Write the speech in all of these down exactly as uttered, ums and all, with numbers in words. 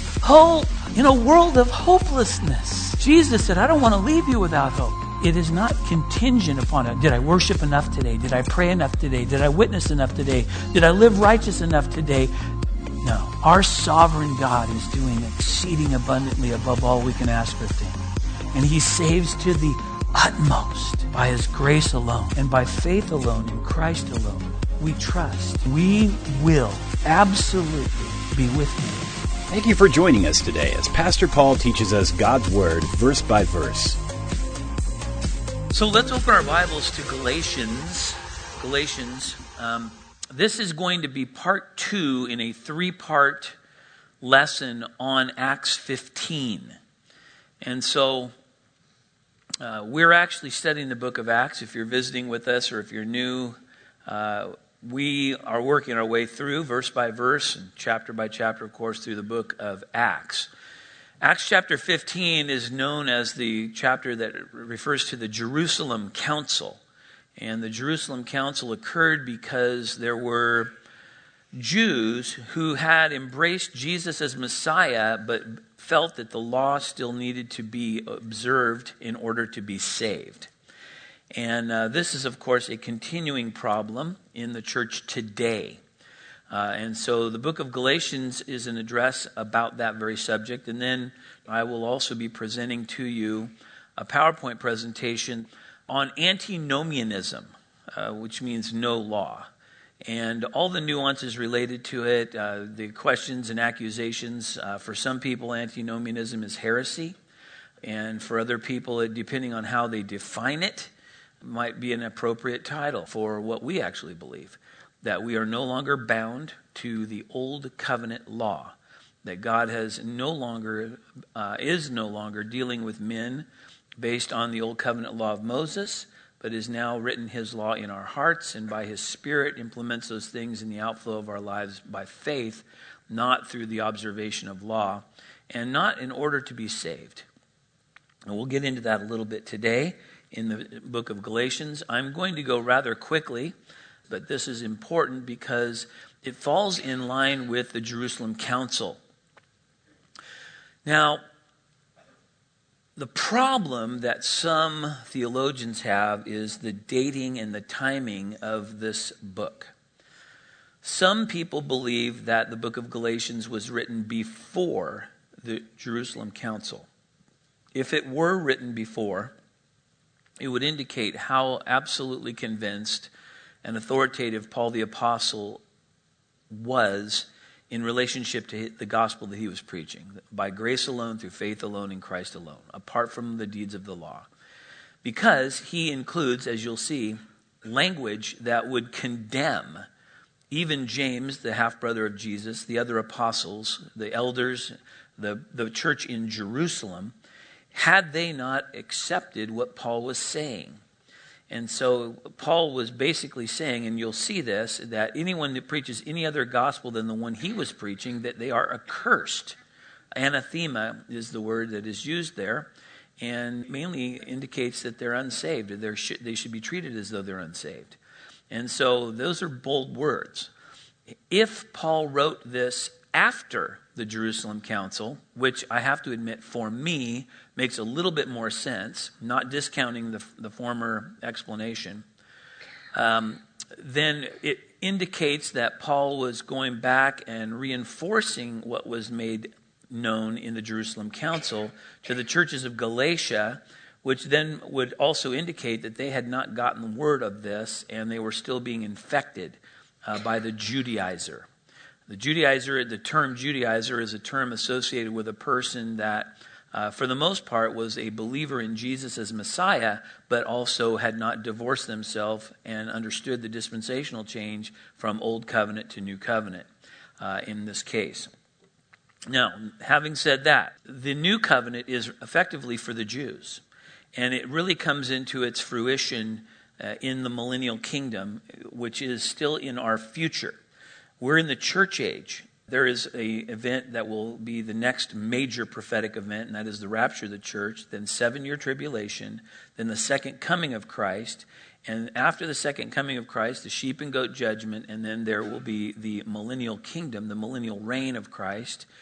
whole, you know, world of hopelessness. Jesus said, I don't want to leave you without hope. It is not contingent upon it. Did I worship enough today? Did I pray enough today? Did I witness enough today? Did I live righteous enough today? No. Our sovereign God is doing exceeding abundantly above all we can ask or think. And he saves to the utmost by his grace alone and by faith alone in Christ alone. We trust. We will absolutely be with him. Thank you for joining us today as Pastor Paul teaches us God's Word verse by verse. So let's open our Bibles to Galatians. Galatians. Um, this is going to be part two in a three-part lesson on Acts fifteen. And so uh, we're actually studying the book of Acts. If you're visiting with us or if you're new, uh, we are working our way through verse by verse and chapter by chapter, of course, through the book of Acts. Acts chapter fifteen is known as the chapter that refers to the Jerusalem Council. And the Jerusalem Council occurred because there were Jews who had embraced Jesus as Messiah, but felt that the law still needed to be observed in order to be saved. And uh, this is, of course, a continuing problem in the church today. Uh, and so the book of Galatians is an address about that very subject. And then I will also be presenting to you a PowerPoint presentation on antinomianism, uh, which means no law. And all the nuances related to it, uh, the questions and accusations. Uh, for some people, antinomianism is heresy. And for other people, depending on how they define it, might be an appropriate title for what we actually believe. That we are no longer bound to the old covenant law. That God has no longer, uh, is no longer dealing with men based on the old covenant law of Moses, but is now written his law in our hearts, and by his Spirit implements those things in the outflow of our lives by faith, not through the observation of law, and not in order to be saved. And we'll get into that a little bit today in the book of Galatians. I'm going to go rather quickly, but this is important because it falls in line with the Jerusalem Council. Now, the problem that some theologians have is the dating and the timing of this book. Some people believe that the book of Galatians was written before the Jerusalem Council. If it were written before, it would indicate how absolutely convinced and authoritative Paul the Apostle was in relationship to the gospel that he was preaching. By grace alone, through faith alone, in Christ alone, apart from the deeds of the law. Because he includes, as you'll see, language that would condemn even James, the half-brother of Jesus, the other apostles, the elders, the, the church in Jerusalem, had they not accepted what Paul was saying. And so Paul was basically saying, and you'll see this, that anyone that preaches any other gospel than the one he was preaching, that they are accursed. Anathema is the word that is used there, and mainly indicates that they're unsaved. They're sh- they should be treated as though they're unsaved. And so those are bold words. If Paul wrote this after the Jerusalem Council, which I have to admit for me makes a little bit more sense, not discounting the, the former explanation, um, then it indicates that Paul was going back and reinforcing what was made known in the Jerusalem Council to the churches of Galatia, which then would also indicate that they had not gotten word of this and they were still being infected uh, by the Judaizer. The Judaizer, the term Judaizer is a term associated with a person that, uh, for the most part, was a believer in Jesus as Messiah, but also had not divorced themselves and understood the dispensational change from Old Covenant to New Covenant uh, in this case. Now, having said that, the New Covenant is effectively for the Jews, and it really comes into its fruition uh, in the millennial kingdom, which is still in our future. We're in the church age. There is an event that will be the next major prophetic event, and that is the rapture of the church, then seven-year tribulation, then the second coming of Christ, and after the second coming of Christ, the sheep and goat judgment, and then there will be the millennial kingdom, the millennial reign of Christ.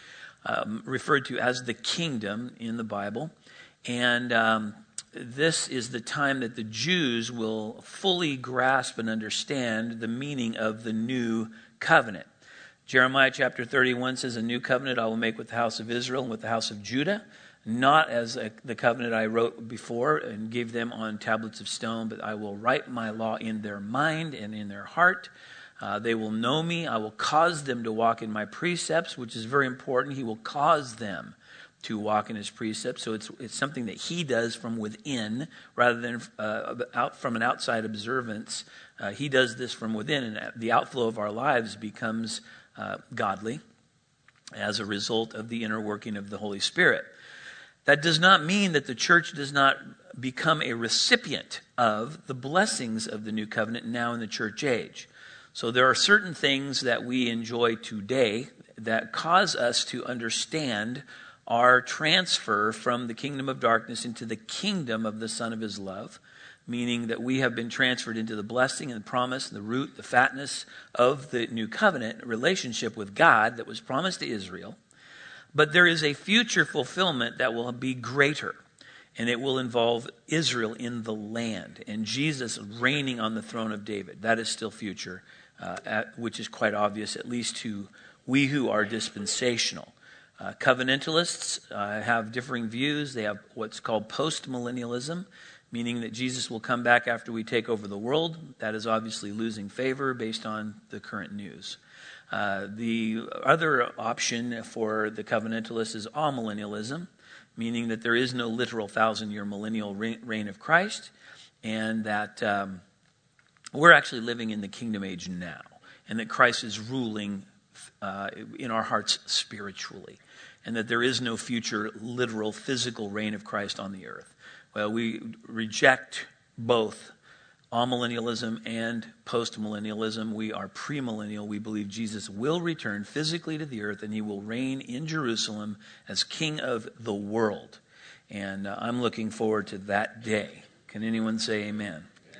um, referred to as the kingdom in the Bible. And um, this is the time that the Jews will fully grasp and understand the meaning of the new covenant. Jeremiah chapter thirty-one says, "A new covenant I will make with the house of Israel and with the house of Judah, not as a, the covenant I wrote before and gave them on tablets of stone, but I will write my law in their mind and in their heart. Uh, they will know me. I will cause them to walk in my precepts," which is very important. He will cause them to walk in his precepts. So it's it's something that he does from within rather than uh, out from an outside observance. Uh, he does this from within, and the outflow of our lives becomes uh, godly as a result of the inner working of the Holy Spirit. That does not mean that the church does not become a recipient of the blessings of the new covenant now in the church age. So there are certain things that we enjoy today that cause us to understand our transfer from the kingdom of darkness into the kingdom of the Son of his love, meaning that we have been transferred into the blessing and the promise, the root, the fatness of the new covenant relationship with God that was promised to Israel. But there is a future fulfillment that will be greater, and it will involve Israel in the land and Jesus reigning on the throne of David. That is still future, uh, at, which is quite obvious, at least to we who are dispensational. Uh, covenantalists uh, have differing views. They have what's called post-millennialism, meaning that Jesus will come back after we take over the world. That is obviously losing favor based on the current news. Uh, the other option for the covenantalists is amillennialism, meaning that there is no literal thousand-year millennial reign of Christ, and that um, we're actually living in the kingdom age now, and that Christ is ruling uh, in our hearts spiritually, and that there is no future literal physical reign of Christ on the earth. Well, we reject both amillennialism and postmillennialism. We are premillennial. We believe Jesus will return physically to the earth, and he will reign in Jerusalem as king of the world. And uh, I'm looking forward to that day. Can anyone say amen?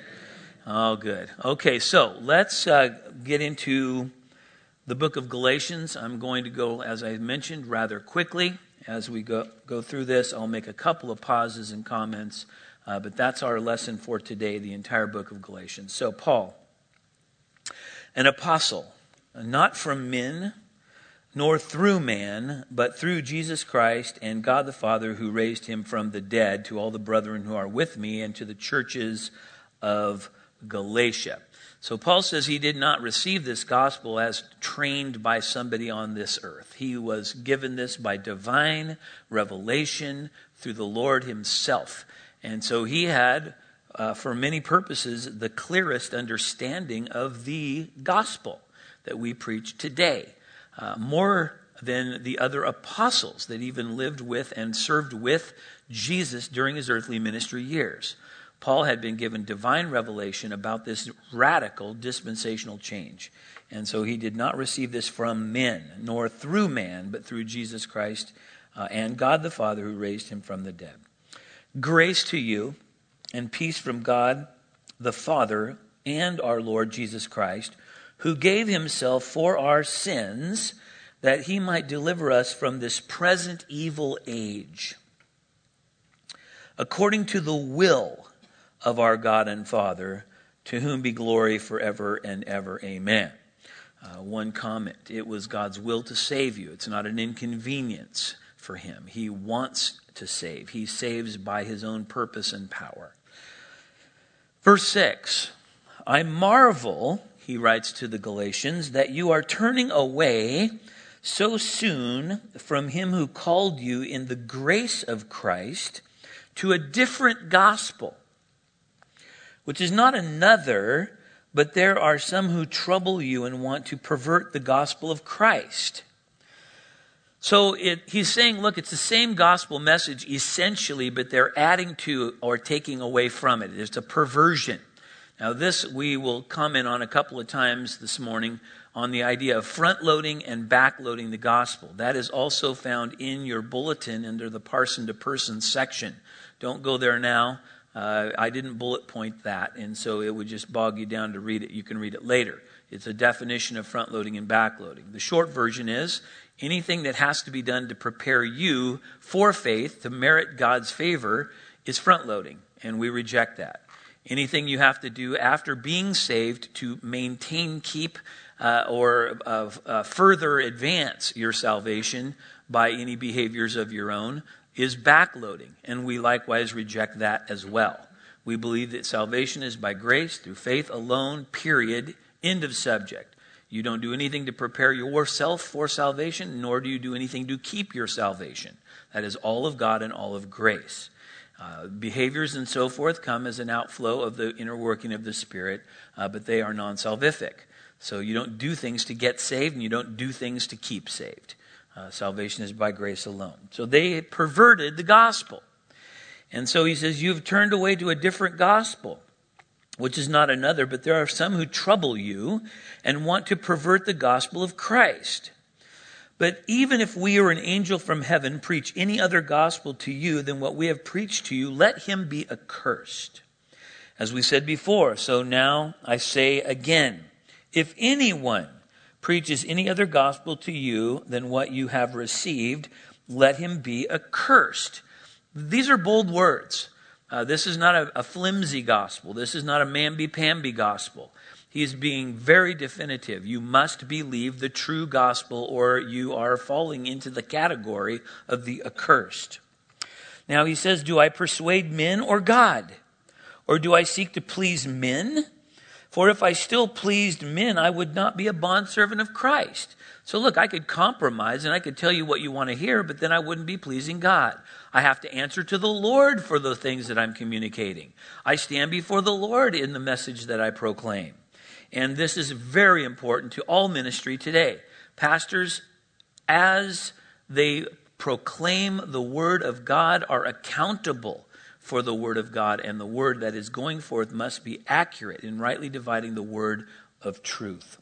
Oh, good. Okay, so let's uh, get into the book of Galatians. I'm going to go, as I mentioned, rather quickly. As we go, go through this, I'll make a couple of pauses and comments. Uh, but that's our lesson for today, the entire book of Galatians. So Paul, an apostle, not from men, nor through man, but through Jesus Christ and God the Father who raised him from the dead, to all the brethren who are with me and to the churches of Galatia. So Paul says he did not receive this gospel as trained by somebody on this earth. He was given this by divine revelation through the Lord himself. And so he had, uh, for many purposes, the clearest understanding of the gospel that we preach today. Uh, more than the other apostles that even lived with and served with Jesus during his earthly ministry years. Paul had been given divine revelation about this radical dispensational change. And so he did not receive this from men, nor through man, but through Jesus Christ uh, and God the Father who raised him from the dead. Grace to you and peace from God the Father and our Lord Jesus Christ, who gave himself for our sins that he might deliver us from this present evil age, according to the will of our God and Father, to whom be glory forever and ever. Amen. Uh, one comment. It was God's will to save you. It's not an inconvenience for him. He wants to save. He saves by his own purpose and power. Verse six. I marvel, he writes to the Galatians, that you are turning away so soon from him who called you in the grace of Christ to a different gospel, which is not another, but there are some who trouble you and want to pervert the gospel of Christ. So it, he's saying, look, it's the same gospel message essentially, but they're adding to or taking away from it. It's a perversion. Now this we will comment on a couple of times this morning on the idea of front-loading and back-loading the gospel. That is also found in your bulletin under the person-to-person section. Don't go there now. Uh, I didn't bullet point that, and so it would just bog you down to read it. You can read it later. It's a definition of front-loading and back-loading. The short version is anything that has to be done to prepare you for faith, to merit God's favor, is front-loading, and we reject that. Anything you have to do after being saved to maintain, keep, uh, or uh, uh, further advance your salvation by any behaviors of your own is backloading, and we likewise reject that as well. We believe that salvation is by grace through faith alone, period, end of subject. You don't do anything to prepare yourself for salvation, nor do you do anything to keep your salvation. That is all of God and all of grace. Uh, behaviors and so forth come as an outflow of the inner working of the Spirit, uh, but they are non-salvific. So you don't do things to get saved, and you don't do things to keep saved. Uh, salvation is by grace alone. So they perverted the gospel. And so he says, you've turned away to a different gospel, which is not another, but there are some who trouble you and want to pervert the gospel of Christ. But even if we or an angel from heaven preach any other gospel to you than what we have preached to you, let him be accursed. As we said before, so now I say again, if anyone preaches any other gospel to you than what you have received, let him be accursed. These are bold words. Uh, this is not a, a flimsy gospel. This is not a mamby-pamby gospel. He's being very definitive. You must believe the true gospel or you are falling into the category of the accursed. Now he says, do I persuade men or God? Or do I seek to please men? For if I still pleased men, I would not be a bondservant of Christ. So look, I could compromise and I could tell you what you want to hear, but then I wouldn't be pleasing God. I have to answer to the Lord for the things that I'm communicating. I stand before the Lord in the message that I proclaim. And this is very important to all ministry today. Pastors, as they proclaim the word of God, are accountable for the word of God, and the word that is going forth must be accurate in rightly dividing the word of truth.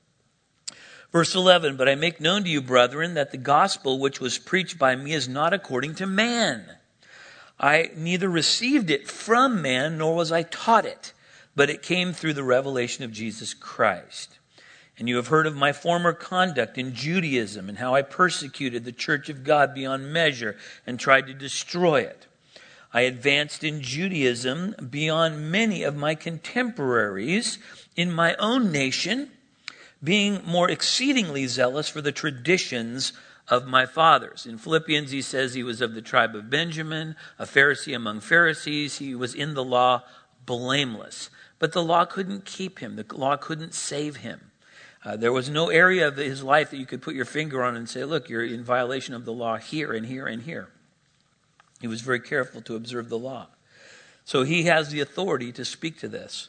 Verse eleven, but I make known to you, brethren, that the gospel which was preached by me is not according to man. I neither received it from man, nor was I taught it, but it came through the revelation of Jesus Christ. And you have heard of my former conduct in Judaism and how I persecuted the church of God beyond measure and tried to destroy it. I advanced in Judaism beyond many of my contemporaries in my own nation, being more exceedingly zealous for the traditions of my fathers. In Philippians, he says he was of the tribe of Benjamin, a Pharisee among Pharisees. He was in the law blameless. But the law couldn't keep him. The law couldn't save him. Uh, there was no area of his life that you could put your finger on and say, look, you're in violation of the law here and here and here. He was very careful to observe the law. So he has the authority to speak to this.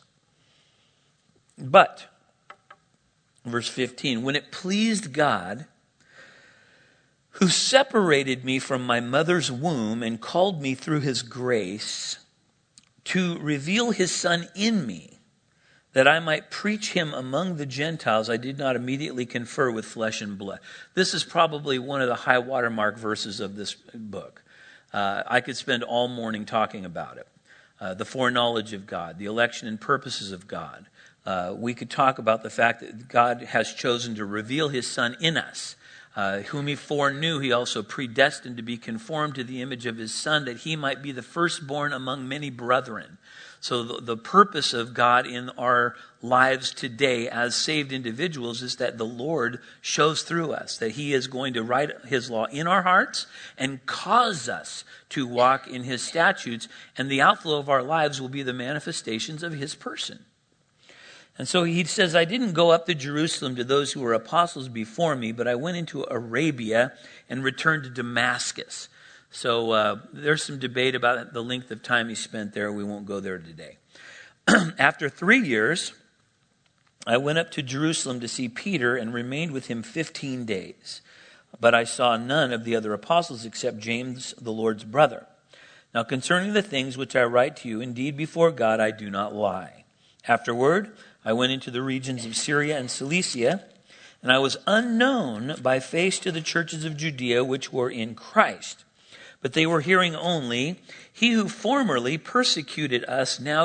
But, verse fifteen, when it pleased God, who separated me from my mother's womb and called me through his grace, to reveal his Son in me, that I might preach him among the Gentiles, I did not immediately confer with flesh and blood. This is probably one of the high watermark verses of this book. Uh, I could spend all morning talking about it. Uh, the foreknowledge of God, the election and purposes of God. Uh, we could talk about the fact that God has chosen to reveal his Son in us. Uh, whom he foreknew, he also predestined to be conformed to the image of his Son, that he might be the firstborn among many brethren. So the, the purpose of God in our lives today as saved individuals is that the Lord shows through us that he is going to write his law in our hearts and cause us to walk in his statutes, and the outflow of our lives will be the manifestations of his person. And so he says, I didn't go up to Jerusalem to those who were apostles before me, but I went into Arabia and returned to Damascus. So uh, there's some debate about the length of time he spent there. We won't go there today. After three years, I went up to Jerusalem to see Peter and remained with him fifteen days. But I saw none of the other apostles except James, the Lord's brother. Now concerning the things which I write to you, indeed before God I do not lie. Afterward, I went into the regions of Syria and Cilicia, and I was unknown by face to the churches of Judea which were in Christ. But they were hearing only, he who formerly persecuted us now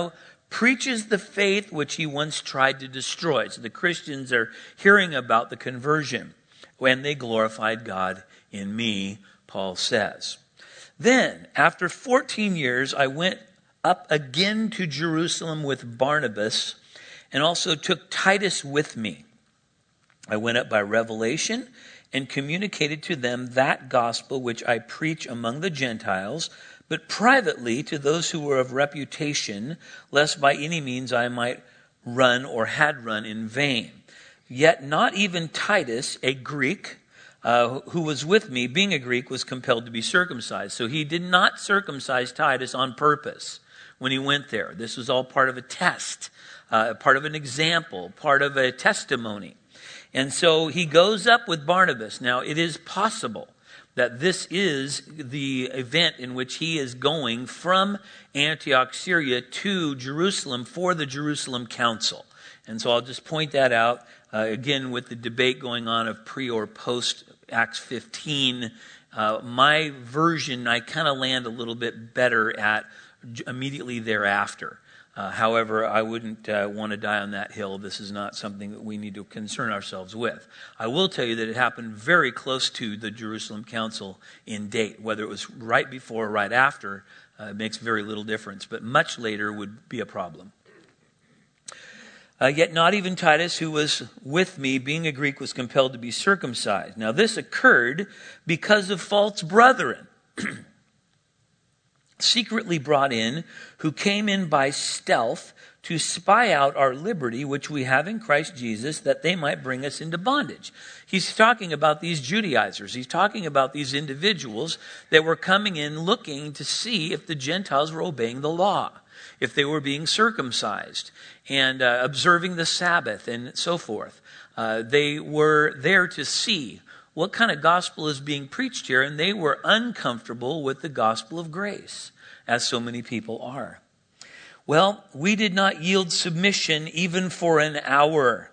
preaches the faith which he once tried to destroy. So the Christians are hearing about the conversion when they glorified God in me, Paul says. Then, after fourteen years, I went up again to Jerusalem with Barnabas and also took Titus with me. I went up by revelation and communicated to them that gospel which I preach among the Gentiles, but privately to those who were of reputation, lest by any means I might run or had run in vain. Yet not even Titus, a Greek, uh, who was with me, being a Greek, was compelled to be circumcised. So he did not circumcise Titus on purpose when he went there. This was all part of a test, uh, part of an example, part of a testimony. And so he goes up with Barnabas. Now, it is possible that this is the event in which he is going from Antioch, Syria to Jerusalem for the Jerusalem Council. And so I'll just point that out, uh, again, with the debate going on of pre or post Acts fifteen. Uh, my version, I kind of land a little bit better at immediately thereafter. Uh, however, I wouldn't uh, want to die on that hill. This is not something that we need to concern ourselves with. I will tell you that it happened very close to the Jerusalem Council in date. Whether it was right before or right after uh, makes very little difference, but much later would be a problem. Uh, yet not even Titus, who was with me, being a Greek, was compelled to be circumcised. Now this occurred because of false brethren, secretly brought in, who came in by stealth to spy out our liberty, which we have in Christ Jesus, that they might bring us into bondage. He's talking about these Judaizers. He's talking about these individuals that were coming in looking to see if the Gentiles were obeying the law, if they were being circumcised and uh, observing the Sabbath and so forth. Uh, they were there to see what kind of gospel is being preached here, and they were uncomfortable with the gospel of grace, as so many people are. Well, we did not yield submission even for an hour,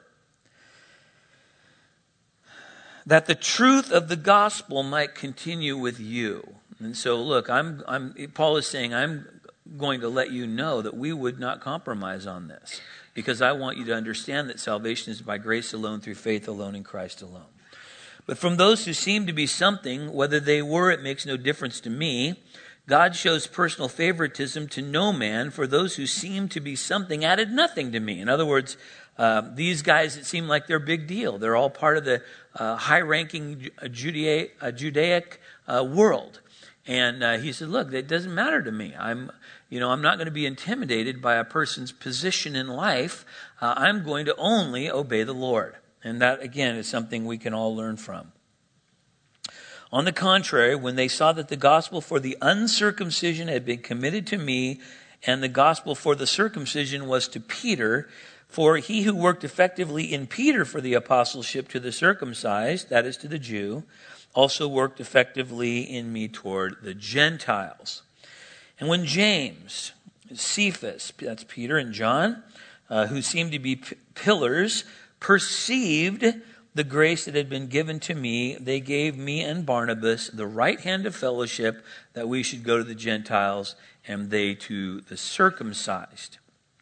that the truth of the gospel might continue with you. And so, look, I'm, I'm, Paul is saying, I'm going to let you know that we would not compromise on this, because I want you to understand that salvation is by grace alone, through faith alone, in Christ alone. But from those who seem to be something, whether they were, it makes no difference to me. God shows personal favoritism to no man, for those who seem to be something added nothing to me. In other words, uh, these guys, it seem like they're a big deal. They're all part of the uh, high-ranking Judea, uh, Judaic uh, world. And uh, he said, look, it doesn't matter to me. I'm, you know, I'm not going to be intimidated by a person's position in life. Uh, I'm going to only obey the Lord. And that, again, is something we can all learn from. On the contrary, when they saw that the gospel for the uncircumcision had been committed to me, and the gospel for the circumcision was to Peter, for he who worked effectively in Peter for the apostleship to the circumcised, that is to the Jew, also worked effectively in me toward the Gentiles. And when James, Cephas, that's Peter and John, uh, who seemed to be p- pillars, perceived the grace that had been given to me, they gave me and Barnabas the right hand of fellowship, that we should go to the Gentiles and they to the circumcised.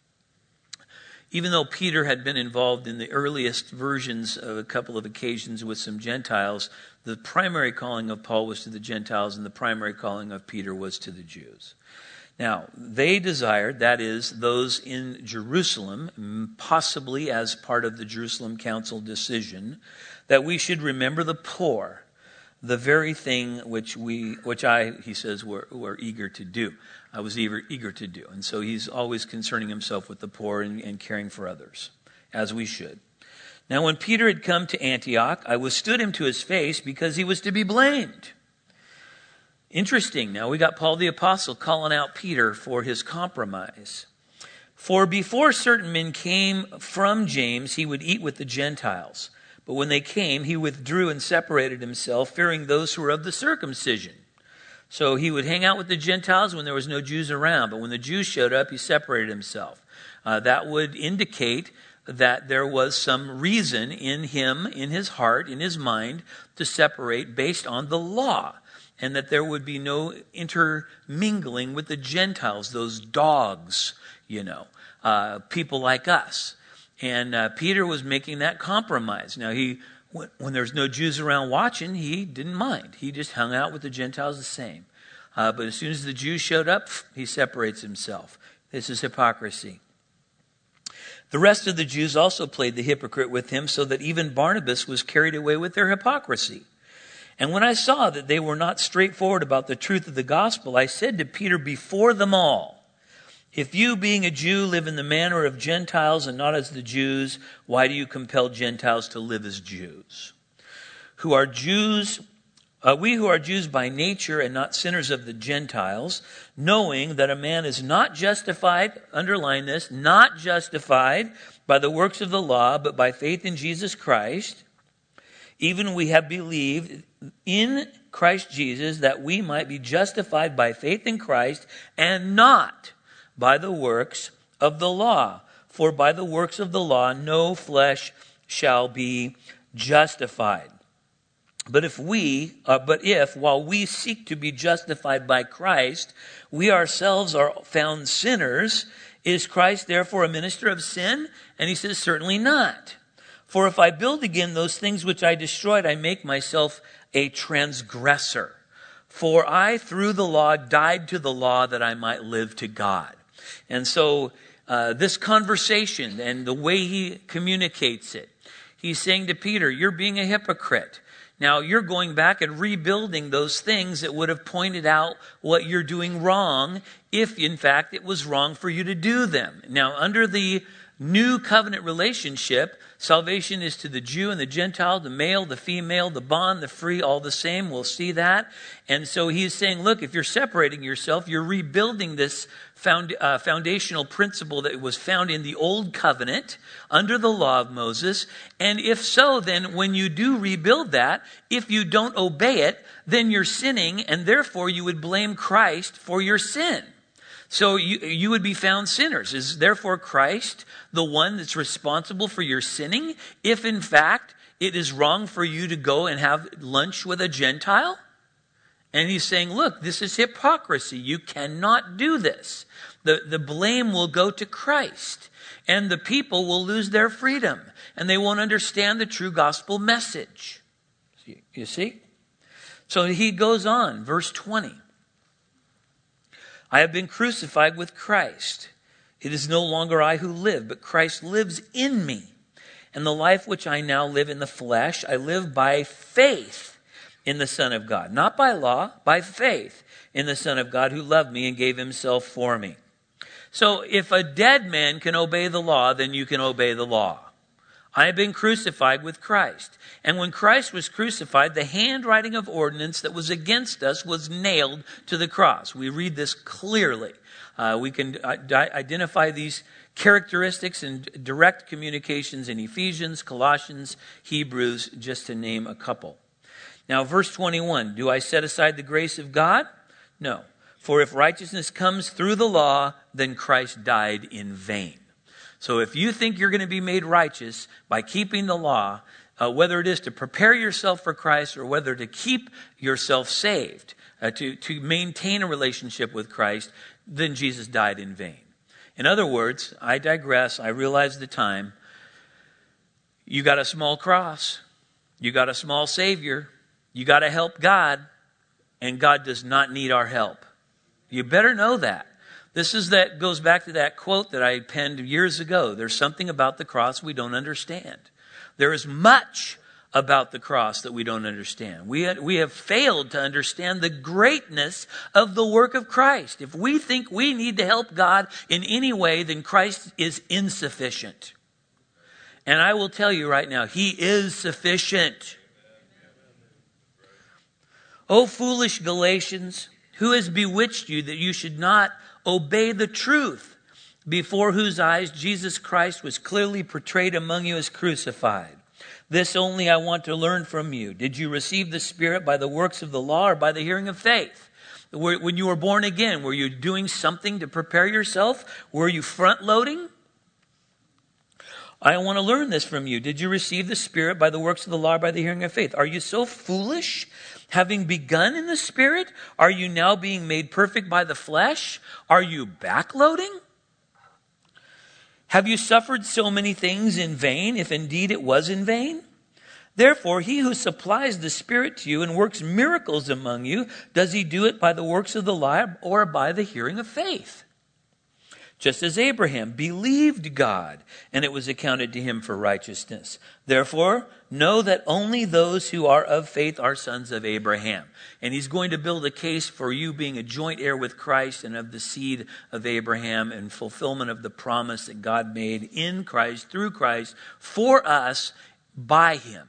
Even though Peter had been involved in the earliest versions of a couple of occasions with some Gentiles, the primary calling of Paul was to the Gentiles, and the primary calling of Peter was to the Jews. Now, they desired, that is, those in Jerusalem, possibly as part of the Jerusalem Council decision, that we should remember the poor, the very thing which we, which I, he says, were, were eager to do. I was eager, eager to do. And so he's always concerning himself with the poor and, and caring for others, as we should. Now, when Peter had come to Antioch, I withstood him to his face, because he was to be blamed. Interesting. Now we got Paul the Apostle calling out Peter for his compromise. For before certain men came from James, he would eat with the Gentiles. But when they came, he withdrew and separated himself, fearing those who were of the circumcision. So he would hang out with the Gentiles when there was no Jews around. But when the Jews showed up, he separated himself. Uh, that would indicate that there was some reason in him, in his heart, in his mind, to separate based on the law. and that there would be no intermingling with the Gentiles, those dogs, you know, uh, people like us. And uh, Peter was making that compromise. Now, he when, when there's no Jews around watching, he didn't mind. He just hung out with the Gentiles the same. Uh, but as soon as the Jews showed up, he separates himself. This is hypocrisy. The rest of the Jews also played the hypocrite with him, so that even Barnabas was carried away with their hypocrisy. And when I saw that they were not straightforward about the truth of the gospel, I said to Peter before them all, if you, being a Jew, live in the manner of Gentiles and not as the Jews, why do you compel Gentiles to live as Jews? Who are Jews, uh, we who are Jews by nature and not sinners of the Gentiles, knowing that a man is not justified, underline this, not justified by the works of the law, but by faith in Jesus Christ. Even we have believed in Christ Jesus that we might be justified by faith in Christ and not by the works of the law. For by the works of the law no flesh shall be justified. But if we, uh, but if, while we seek to be justified by Christ, we ourselves are found sinners, is Christ therefore a minister of sin? And he says, certainly not. For if I build again those things which I destroyed, I make myself a transgressor. For I, through the law, died to the law that I might live to God. And so uh, this conversation and the way he communicates it, he's saying to Peter, you're being a hypocrite. Now, you're going back and rebuilding those things that would have pointed out what you're doing wrong if, in fact, it was wrong for you to do them. Now, under the new covenant relationship, salvation is to the Jew and the Gentile, the male, the female, the bond, the free, all the same. We'll see that. And so he's saying, look, if you're separating yourself, you're rebuilding this found, uh, foundational principle that was found in the old covenant under the law of Moses. And if so, then when you do rebuild that, if you don't obey it, then you're sinning, and therefore you would blame Christ for your sin. So you, you would be found sinners. Is therefore Christ the one that's responsible for your sinning, if in fact it is wrong for you to go and have lunch with a Gentile? And he's saying, look, this is hypocrisy. You cannot do this. The, the blame will go to Christ, and the people will lose their freedom, and they won't understand the true gospel message. You see? So he goes on, verse twenty. I have been crucified with Christ. It is no longer I who live, but Christ lives in me. And the life which I now live in the flesh, I live by faith in the Son of God. Not by law, by faith in the Son of God who loved me and gave himself for me. So if a dead man can obey the law, then you can obey the law. I have been crucified with Christ. And when Christ was crucified, the handwriting of ordinance that was against us was nailed to the cross. We read this clearly. Uh, we can uh, identify these characteristics in direct communications in Ephesians, Colossians, Hebrews, just to name a couple. Now, verse twenty-one, do I set aside the grace of God? No. For if righteousness comes through the law, then Christ died in vain. So if you think you're going to be made righteous by keeping the law, uh, whether it is to prepare yourself for Christ or whether to keep yourself saved, uh, to, to maintain a relationship with Christ, then Jesus died in vain. In other words, I digress. I realize the time. You got a small cross. You got a small Savior. You got to help God, and God does not need our help. You better know that. This is that goes back to that quote that I penned years ago. There's something about the cross we don't understand. There is much about the cross that we don't understand. We have, we have failed to understand the greatness of the work of Christ. If we think we need to help God in any way, then Christ is insufficient. And I will tell you right now, he is sufficient. O foolish Galatians, who has bewitched you that you should not obey the truth, before whose eyes Jesus Christ was clearly portrayed among you as crucified? This only I want to learn from you. Did you receive the Spirit by the works of the law or by the hearing of faith? When you were born again, were you doing something to prepare yourself? Were you front-loading? I want to learn this from you. Did you receive the Spirit by the works of the law or by the hearing of faith? Are you so foolish? Having begun in the Spirit, are you now being made perfect by the flesh? Are you backloading? Have you suffered so many things in vain, if indeed it was in vain? Therefore, he who supplies the Spirit to you and works miracles among you, does he do it by the works of the law or by the hearing of faith? Just as Abraham believed God, and it was accounted to him for righteousness. Therefore, know that only those who are of faith are sons of Abraham. And he's going to build a case for you being a joint heir with Christ and of the seed of Abraham and fulfillment of the promise that God made in Christ, through Christ, for us, by him.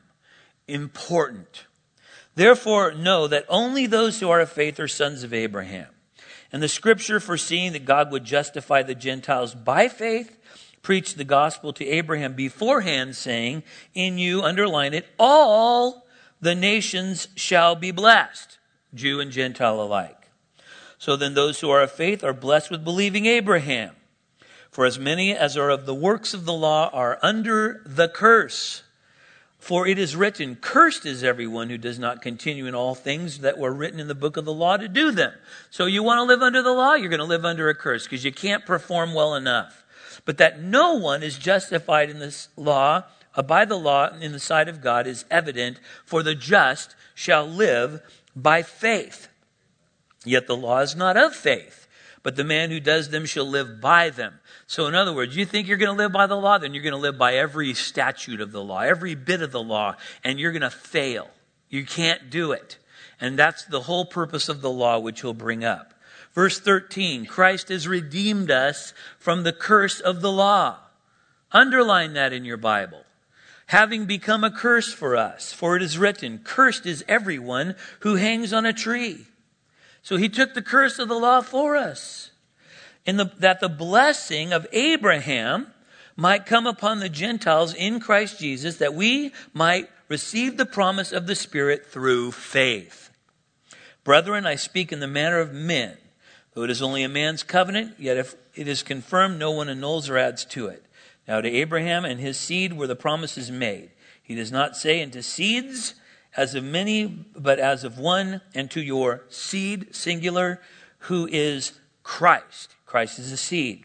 Important. Therefore, know that only those who are of faith are sons of Abraham. And the scripture, foreseeing that God would justify the Gentiles by faith, preached the gospel to Abraham beforehand, saying, in you, underline it, all the nations shall be blessed, Jew and Gentile alike. So then those who are of faith are blessed with believing Abraham. For as many as are of the works of the law are under the curse. For it is written, cursed is everyone who does not continue in all things that were written in the book of the law to do them. So you want to live under the law? You're going to live under a curse because you can't perform well enough. But that no one is justified in this law, uh, by the law in the sight of God is evident, for the just shall live by faith. Yet the law is not of faith, but the man who does them shall live by them. So in other words, you think you're going to live by the law, then you're going to live by every statute of the law, every bit of the law, and you're going to fail. You can't do it. And that's the whole purpose of the law, which he'll bring up. Verse thirteen, Christ has redeemed us from the curse of the law. Underline that in your Bible. Having become a curse for us, for it is written, cursed is everyone who hangs on a tree. So he took the curse of the law for us. In the, that the blessing of Abraham might come upon the Gentiles in Christ Jesus, that we might receive the promise of the Spirit through faith. Brethren, I speak in the manner of men. Though it is only a man's covenant, yet if it is confirmed, no one annuls or adds to it. Now to Abraham and his seed were the promises made. He does not say into seeds, as of many, but as of one, and to your seed, singular, who is Christ. Christ is a seed.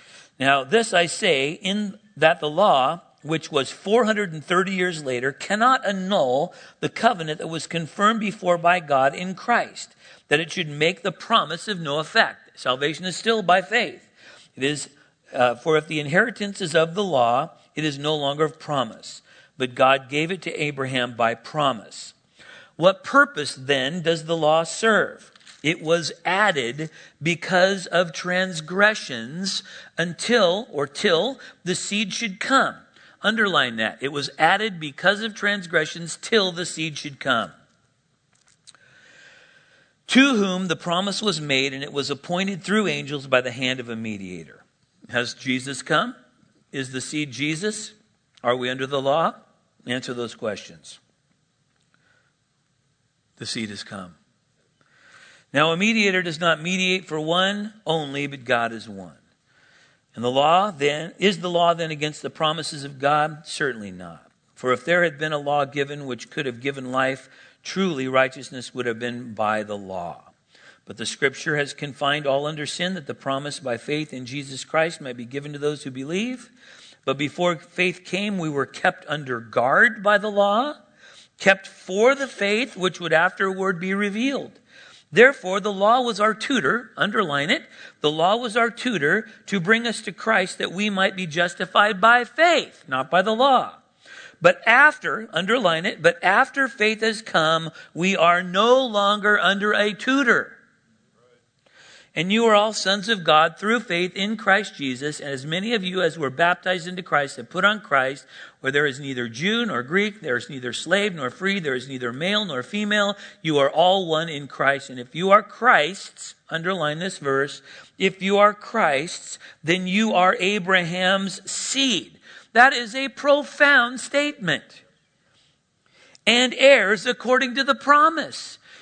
Now this I say, in that the law, which was four hundred thirty years later, cannot annul the covenant that was confirmed before by God in Christ, that it should make the promise of no effect. Salvation is still by faith. It is, uh, for if the inheritance is of the law, it is no longer of promise, but God gave it to Abraham by promise. What purpose then does the law serve? It was added because of transgressions until, or till, the seed should come. Underline that. It was added because of transgressions till the seed should come. To whom the promise was made, and it was appointed through angels by the hand of a mediator. Has Jesus come? Is the seed Jesus? Are we under the law? Answer those questions. The seed has come. Now, a mediator does not mediate for one only, but God is one. And the law then, is the law then against the promises of God? Certainly not. For if there had been a law given which could have given life, truly righteousness would have been by the law. But the scripture has confined all under sin, that the promise by faith in Jesus Christ might be given to those who believe. But before faith came, we were kept under guard by the law, kept for the faith which would afterward be revealed. Therefore, the law was our tutor, underline it, the law was our tutor to bring us to Christ that we might be justified by faith, not by the law. But after, underline it, but after faith has come, we are no longer under a tutor. And you are all sons of God through faith in Christ Jesus. And as many of you as were baptized into Christ have put on Christ, where there is neither Jew nor Greek, there is neither slave nor free, there is neither male nor female. You are all one in Christ. And if you are Christ's, underline this verse, if you are Christ's, then you are Abraham's seed. That is a profound statement. And heirs according to the promise.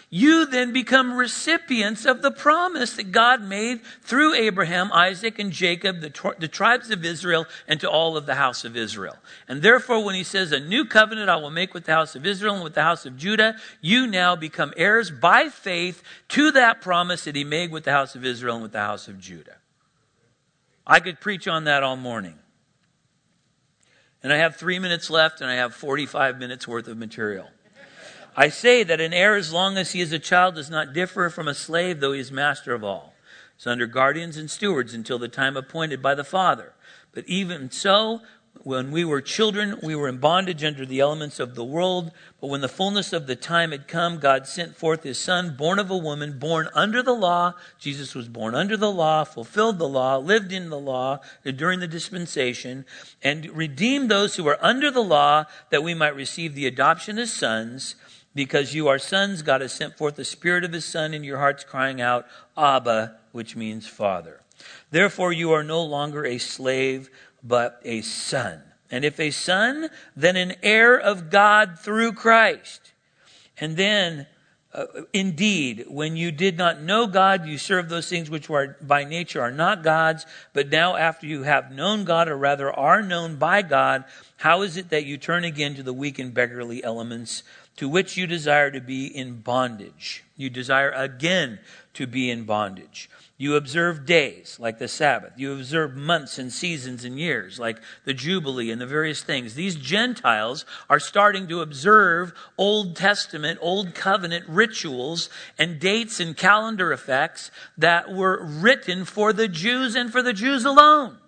You then become recipients of the promise that God made through Abraham, Isaac, and Jacob, the, tri- the tribes of Israel, and to all of the house of Israel. And therefore, when he says, a new covenant I will make with the house of Israel and with the house of Judah, you now become heirs by faith to that promise that he made with the house of Israel and with the house of Judah. I could preach on that all morning. And I have three minutes left, and I have forty-five minutes worth of material. I say that an heir, as long as he is a child, does not differ from a slave, though he is master of all. He is under guardians and stewards until the time appointed by the Father. But even so, when we were children, we were in bondage under the elements of the world. But when the fullness of the time had come, God sent forth his Son, born of a woman, born under the law. Jesus was born under the law, fulfilled the law, lived in the law during the dispensation, and redeemed those who were under the law, that we might receive the adoption as sons. Because you are sons, God has sent forth the Spirit of his Son in your hearts, crying out, Abba, which means Father. Therefore you are no longer a slave, but a son. And if a son, then an heir of God through Christ. And then, uh, indeed, when you did not know God, you served those things which were by nature are not God's. But now after you have known God, or rather are known by God, how is it that you turn again to the weak and beggarly elements to which you desire to be in bondage? You desire again to be in bondage. You observe days like the Sabbath. You observe months and seasons and years like the Jubilee and the various things. These Gentiles are starting to observe Old Testament, Old Covenant rituals and dates and calendar effects that were written for the Jews and for the Jews alone.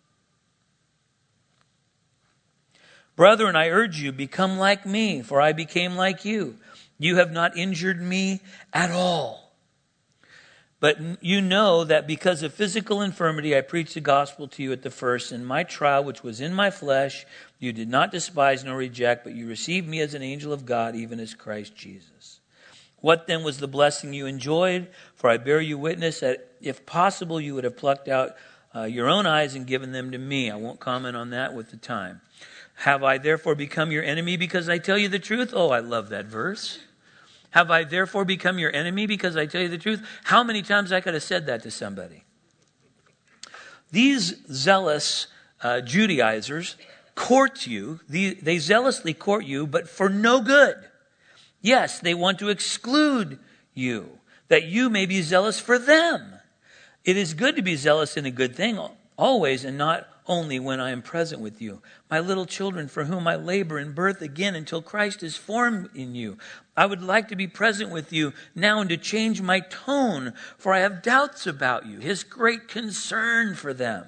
Brethren, I urge you, become like me, for I became like you. You have not injured me at all. But you know that because of physical infirmity, I preached the gospel to you at the first. In my trial, which was in my flesh, you did not despise nor reject, but you received me as an angel of God, even as Christ Jesus. What then was the blessing you enjoyed? For I bear you witness that if possible, you would have plucked out uh, your own eyes and given them to me. I won't comment on that with the time. Have I therefore become your enemy because I tell you the truth? Oh, I love that verse. Have I therefore become your enemy because I tell you the truth? How many times I could have said that to somebody? These zealous uh, Judaizers court you. They, they zealously court you, but for no good. Yes, they want to exclude you, that you may be zealous for them. It is good to be zealous in a good thing always, and not only when I am present with you. My little children, for whom I labor in birth again until Christ is formed in you. I would like to be present with you now and to change my tone, for I have doubts about you, his great concern for them.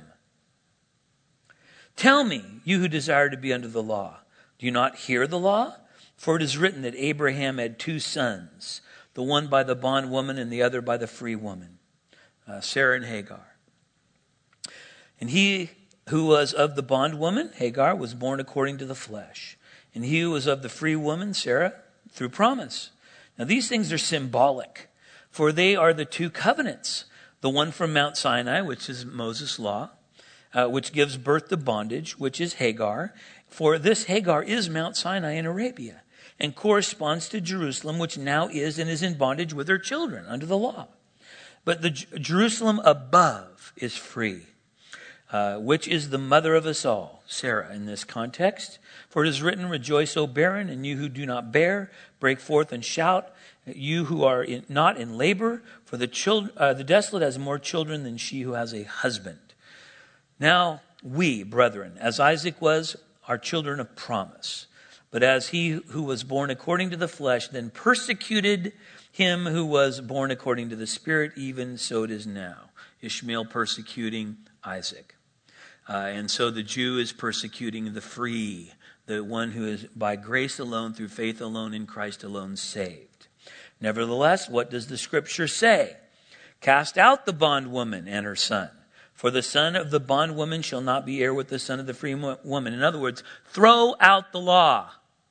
Tell me, you who desire to be under the law, do you not hear the law? For it is written that Abraham had two sons, the one by the bondwoman and the other by the free woman, uh, Sarah and Hagar. And he who was of the bondwoman, Hagar, was born according to the flesh. And he who was of the free woman, Sarah, through promise. Now these things are symbolic, for they are the two covenants. The one from Mount Sinai, which is Moses' law, uh, which gives birth to bondage, which is Hagar. For this Hagar is Mount Sinai in Arabia, and corresponds to Jerusalem, which now is and is in bondage with her children under the law. But the J- Jerusalem above is free. Uh, which is the mother of us all, Sarah, in this context. For it is written, rejoice, O barren, and you who do not bear, break forth and shout, you who are in, not in labor, for the, children, uh, the desolate has more children than she who has a husband. Now we, brethren, as Isaac was, are children of promise. But as he who was born according to the flesh then persecuted him who was born according to the Spirit, even so it is now. Ishmael persecuting Isaac. Uh, and so the Jew is persecuting the free, the one who is by grace alone, through faith alone, in Christ alone, saved. Nevertheless, what does the scripture say? Cast out the bondwoman and her son, for the son of the bondwoman shall not be heir with the son of the free woman. In other words, throw out the law.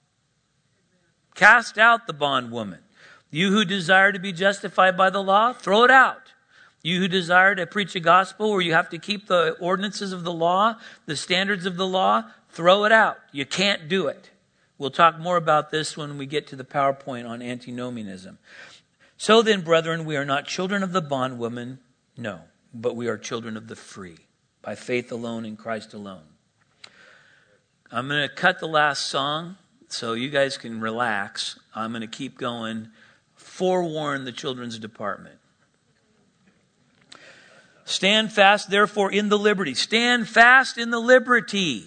Cast out the bondwoman. You who desire to be justified by the law, throw it out. You who desire to preach a gospel where you have to keep the ordinances of the law, the standards of the law, throw it out. You can't do it. We'll talk more about this when we get to the PowerPoint on antinomianism. So then, brethren, we are not children of the bondwoman, no, but we are children of the free, by faith alone in Christ alone. I'm going to cut the last song so you guys can relax. I'm going to keep going. Forewarn the children's department. Stand fast, therefore, in the liberty. Stand fast in the liberty.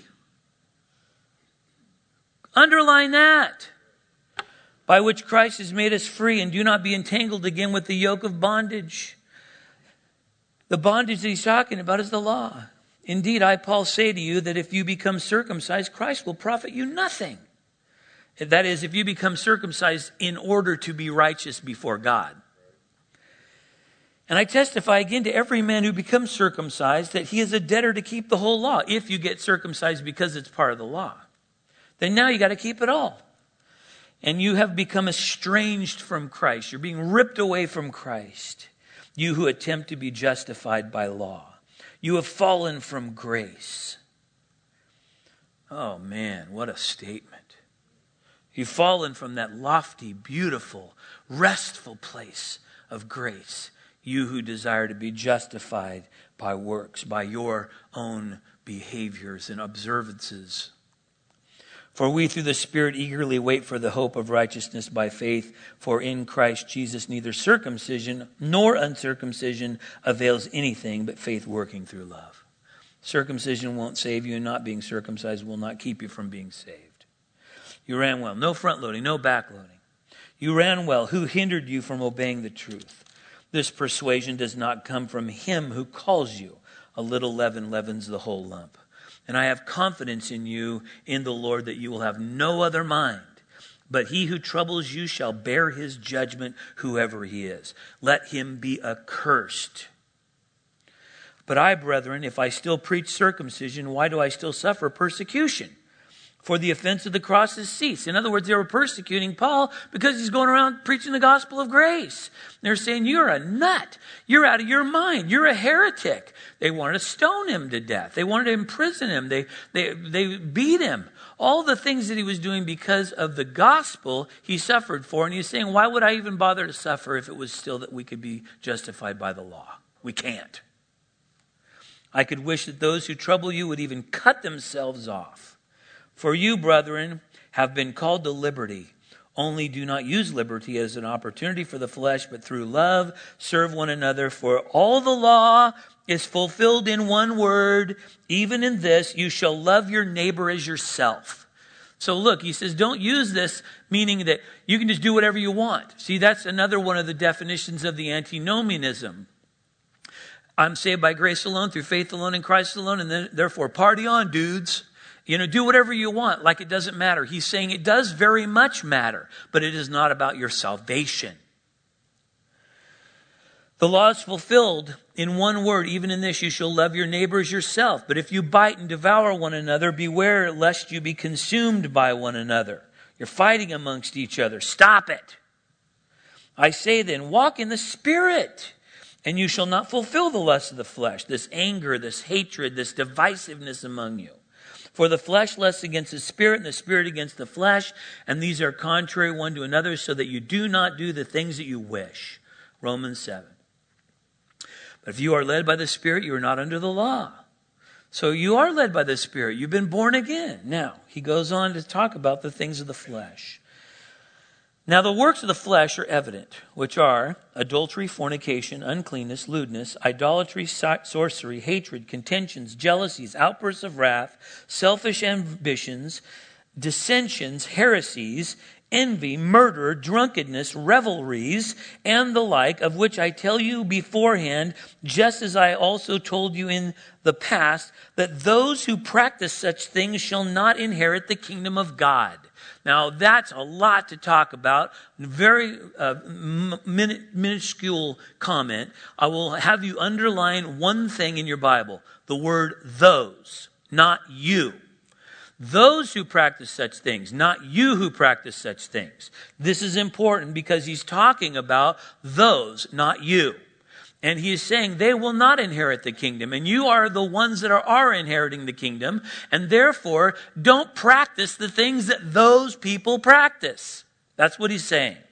Underline that. By which Christ has made us free, and do not be entangled again with the yoke of bondage. The bondage that he's talking about is the law. Indeed, I, Paul, say to you that if you become circumcised, Christ will profit you nothing. That is, if you become circumcised in order to be righteous before God. And I testify again to every man who becomes circumcised that he is a debtor to keep the whole law. If you get circumcised because it's part of the law, then now you got to keep it all. And you have become estranged from Christ. You're being ripped away from Christ. You who attempt to be justified by law. You have fallen from grace. Oh man, what a statement. You've fallen from that lofty, beautiful, restful place of grace. You who desire to be justified by works, by your own behaviors and observances. For we through the Spirit eagerly wait for the hope of righteousness by faith. For in Christ Jesus neither circumcision nor uncircumcision avails anything but faith working through love. Circumcision won't save you, and not being circumcised will not keep you from being saved. You ran well. No front loading, no back loading. You ran well. Who hindered you from obeying the truth? This persuasion does not come from him who calls you. A little leaven leavens the whole lump. And I have confidence in you, in the Lord, that you will have no other mind. But he who troubles you shall bear his judgment, whoever he is. Let him be accursed. But I, brethren, if I still preach circumcision, why do I still suffer persecution? For the offense of the cross has ceased. In other words, they were persecuting Paul because he's going around preaching the gospel of grace. They're saying, you're a nut. You're out of your mind. You're a heretic. They wanted to stone him to death. They wanted to imprison him. They, they, they beat him. All the things that he was doing because of the gospel he suffered for. And he's saying, why would I even bother to suffer if it was still that we could be justified by the law? We can't. I could wish that those who trouble you would even cut themselves off. For you, brethren, have been called to liberty. Only do not use liberty as an opportunity for the flesh, but through love serve one another. For all the law is fulfilled in one word, even in this, you shall love your neighbor as yourself. So look, he says, don't use this meaning that you can just do whatever you want. See, that's another one of the definitions of the antinomianism. I'm saved by grace alone, through faith alone, in Christ alone, and then, therefore party on, dudes. You know, do whatever you want, like it doesn't matter. He's saying it does very much matter, but it is not about your salvation. The law is fulfilled in one word. Even in this, you shall love your neighbor as yourself. But if you bite and devour one another, beware lest you be consumed by one another. You're fighting amongst each other. Stop it. I say then, walk in the Spirit, and you shall not fulfill the lust of the flesh, this anger, this hatred, this divisiveness among you. For the flesh lusts against the Spirit, and the Spirit against the flesh, and these are contrary one to another, so that you do not do the things that you wish. Romans seven. But if you are led by the Spirit, you are not under the law. So you are led by the Spirit. You've been born again. Now, he goes on to talk about the things of the flesh. Now the works of the flesh are evident, which are adultery, fornication, uncleanness, lewdness, idolatry, sorcery, hatred, contentions, jealousies, outbursts of wrath, selfish ambitions, dissensions, heresies, envy, murder, drunkenness, revelries, and the like, of which I tell you beforehand, just as I also told you in the past, that those who practice such things shall not inherit the kingdom of God. Now, that's a lot to talk about. Very uh, min- minuscule comment. I will have you underline one thing in your Bible. The word those, not you. Those who practice such things, not you who practice such things. This is important because he's talking about those, not you. And he is saying they will not inherit the kingdom. And you are the ones that are, are inheriting the kingdom. And therefore, don't practice the things that those people practice. That's what he's saying.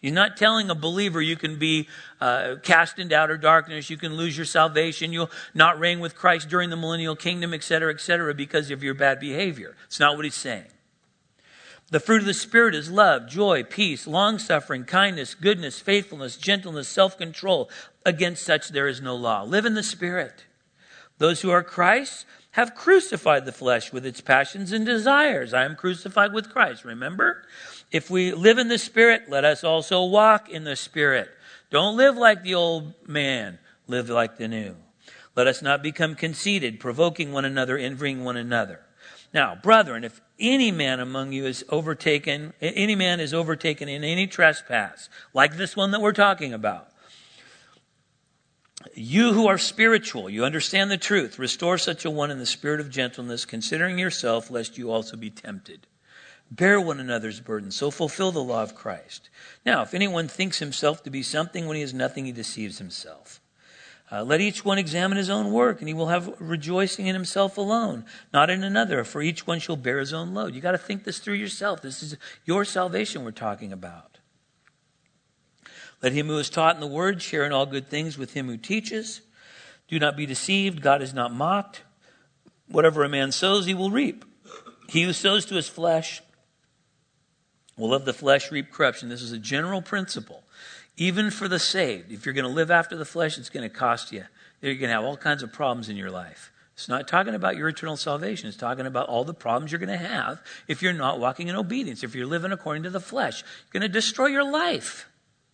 He's not telling a believer you can be uh, cast into outer darkness, you can lose your salvation, you'll not reign with Christ during the millennial kingdom, et cetera, et cetera, because of your bad behavior. It's not what he's saying. The fruit of the Spirit is love, joy, peace, long-suffering, kindness, goodness, faithfulness, gentleness, self-control. Against such there is no law. Live in the Spirit. Those who are Christ's have crucified the flesh with its passions and desires. I am crucified with Christ, remember? If we live in the Spirit, let us also walk in the Spirit. Don't live like the old man. Live like the new. Let us not become conceited, provoking one another, envying one another. Now, brethren, if any man among you is overtaken, any man is overtaken in any trespass, like this one that we're talking about, you who are spiritual, you understand the truth, restore such a one in the spirit of gentleness, considering yourself, lest you also be tempted. Bear one another's burdens, so fulfill the law of Christ. Now, if anyone thinks himself to be something when he is nothing, he deceives himself. Uh, let each one examine his own work, and he will have rejoicing in himself alone, not in another, for each one shall bear his own load. You got to think this through yourself. This is your salvation we're talking about. Let him who is taught in the word share in all good things with him who teaches. Do not be deceived. God is not mocked. Whatever a man sows, he will reap. He who sows to his flesh will of the flesh reap corruption. This is a general principle. Even for the saved, if you're going to live after the flesh, it's going to cost you. You're going to have all kinds of problems in your life. It's not talking about your eternal salvation. It's talking about all the problems you're going to have if you're not walking in obedience. If you're living according to the flesh, you're going to destroy your life.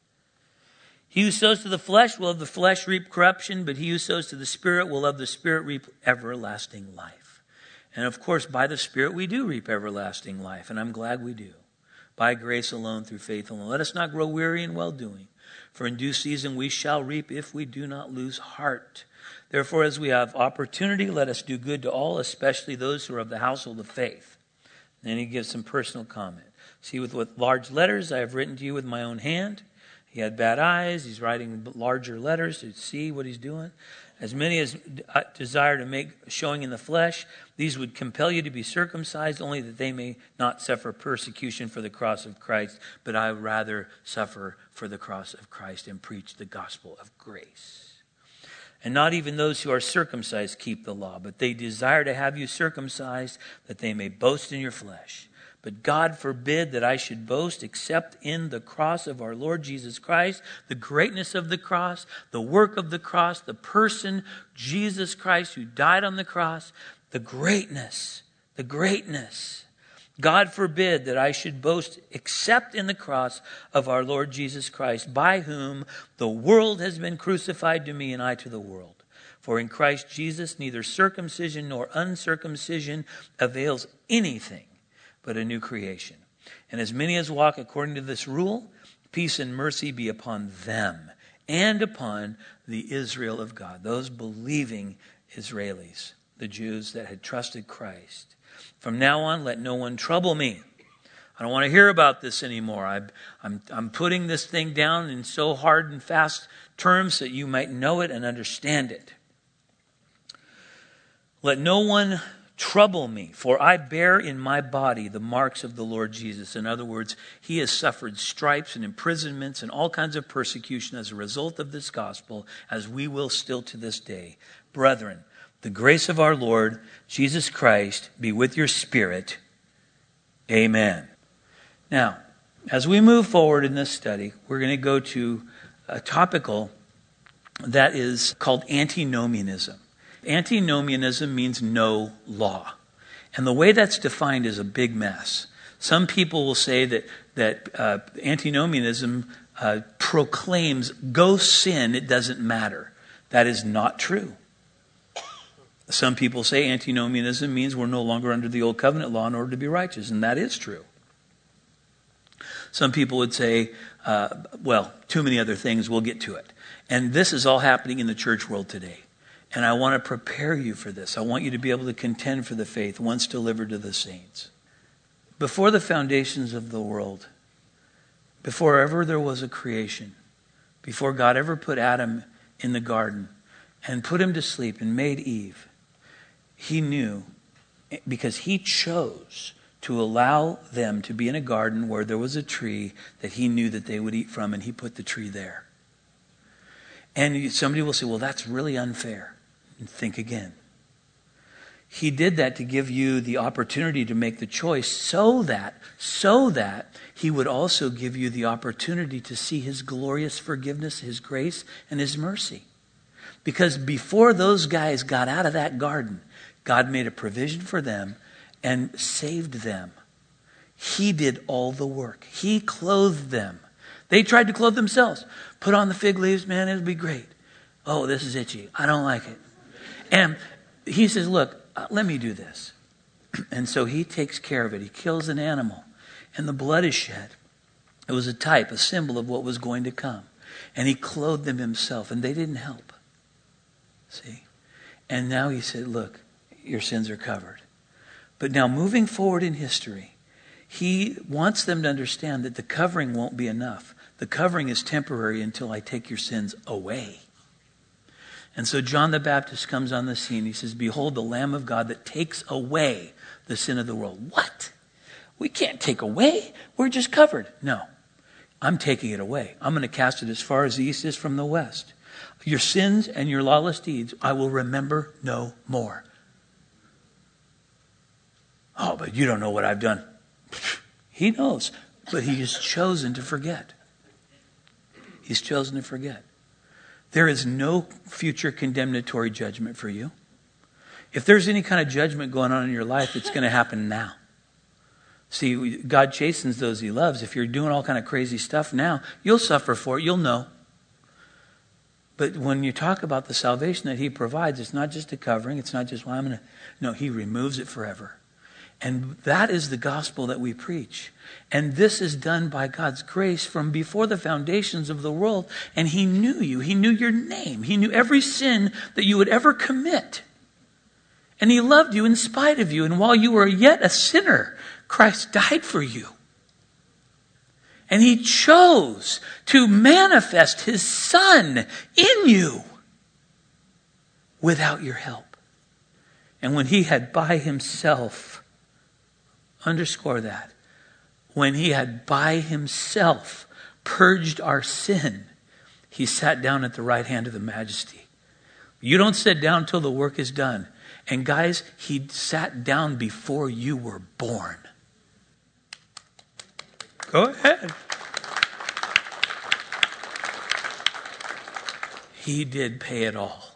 He who sows to the flesh will of the flesh reap corruption, but he who sows to the Spirit will of the Spirit reap everlasting life. And of course, by the Spirit we do reap everlasting life, and I'm glad we do. By grace alone, through faith alone. Let us not grow weary in well-doing, for in due season we shall reap if we do not lose heart. Therefore, as we have opportunity, let us do good to all, especially those who are of the household of faith. And then he gives some personal comment. See, with what large letters I have written to you with my own hand. He had bad eyes. He's writing larger letters to see what he's doing. As many as desire to make showing in the flesh, these would compel you to be circumcised, only that they may not suffer persecution for the cross of Christ, but I would rather suffer for the cross of Christ and preach the gospel of grace. And not even those who are circumcised keep the law, but they desire to have you circumcised, that they may boast in your flesh. But God forbid that I should boast except in the cross of our Lord Jesus Christ, the greatness of the cross, the work of the cross, the person, Jesus Christ, who died on the cross, the greatness, the greatness. God forbid that I should boast except in the cross of our Lord Jesus Christ, by whom the world has been crucified to me and I to the world. For in Christ Jesus neither circumcision nor uncircumcision avails anything, but a new creation. And as many as walk according to this rule, peace and mercy be upon them and upon the Israel of God, those believing Israelis, the Jews that had trusted Christ. From now on, let no one trouble me. I don't want to hear about this anymore. I, I'm, I'm putting this thing down in so hard and fast terms that you might know it and understand it. Let no one trouble me, for I bear in my body the marks of the Lord Jesus. In other words, he has suffered stripes and imprisonments and all kinds of persecution as a result of this gospel, as we will still to this day. Brethren, the grace of our Lord Jesus Christ be with your spirit. Amen. Now, as we move forward in this study, we're going to go to a topical that is called antinomianism. Antinomianism means no law. And the way that's defined is a big mess. Some people will say that, that uh, antinomianism uh, proclaims, go sin, it doesn't matter. That is not true. Some people say antinomianism means we're no longer under the old covenant law in order to be righteous, and that is true. Some people would say, uh, well, too many other things, we'll get to it. And this is all happening in the church world today. And I want to prepare you for this. I want you to be able to contend for the faith once delivered to the saints. Before the foundations of the world, before ever there was a creation, before God ever put Adam in the garden and put him to sleep and made Eve, he knew, because he chose to allow them to be in a garden where there was a tree that he knew that they would eat from, and he put the tree there. And somebody will say, well, that's really unfair. And think again. He did that to give you the opportunity to make the choice so that, so that he would also give you the opportunity to see his glorious forgiveness, his grace, and his mercy. Because before those guys got out of that garden, God made a provision for them and saved them. He did all the work. He clothed them. They tried to clothe themselves. Put on the fig leaves, man, it'll be great. Oh, this is itchy. I don't like it. And he says, look, uh, let me do this. And so he takes care of it. He kills an animal, and the blood is shed. It was a type, a symbol of what was going to come. And he clothed them himself, and they didn't help. See? And now he said, look, your sins are covered. But now moving forward in history, he wants them to understand that the covering won't be enough. The covering is temporary until I take your sins away. And so John the Baptist comes on the scene. He says, behold, the Lamb of God that takes away the sin of the world. What? We can't take away. We're just covered. No, I'm taking it away. I'm going to cast it as far as the east is from the west. Your sins and your lawless deeds, I will remember no more. Oh, but you don't know what I've done. He knows, but he has chosen to forget. He's chosen to forget. There is no future condemnatory judgment for you. If there's any kind of judgment going on in your life, it's going to happen now. See, God chastens those he loves. If you're doing all kind of crazy stuff now, you'll suffer for it. You'll know. But when you talk about the salvation that he provides, it's not just a covering. It's not just, well, I'm going to... No, he removes it forever. And that is the gospel that we preach. And this is done by God's grace from before the foundations of the world. And he knew you. He knew your name. He knew every sin that you would ever commit. And he loved you in spite of you. And while you were yet a sinner, Christ died for you. And he chose to manifest his Son in you without your help. And when he had by himself, underscore that, when he had by himself purged our sin, he sat down at the right hand of the Majesty. You don't sit down until the work is done. And guys, he sat down before you were born. Go ahead. He did pay it all.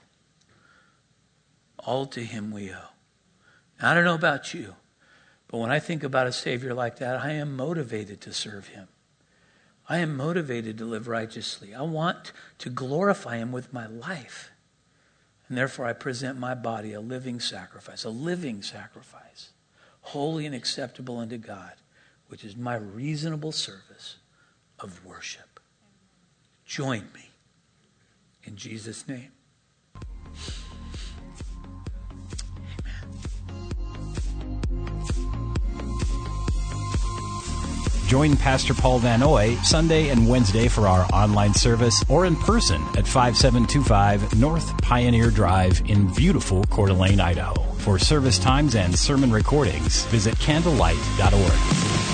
All to him we owe. I don't know about you, but when I think about a Savior like that, I am motivated to serve him. I am motivated to live righteously. I want to glorify him with my life. And therefore I present my body a living sacrifice, a living sacrifice, holy and acceptable unto God, which is my reasonable service of worship. Join me in Jesus' name. Join Pastor Paul Van Oy Sunday and Wednesday for our online service or in person at five seven two five North Pioneer Drive in beautiful Coeur d'Alene, Idaho. For service times and sermon recordings, visit candlelight dot org.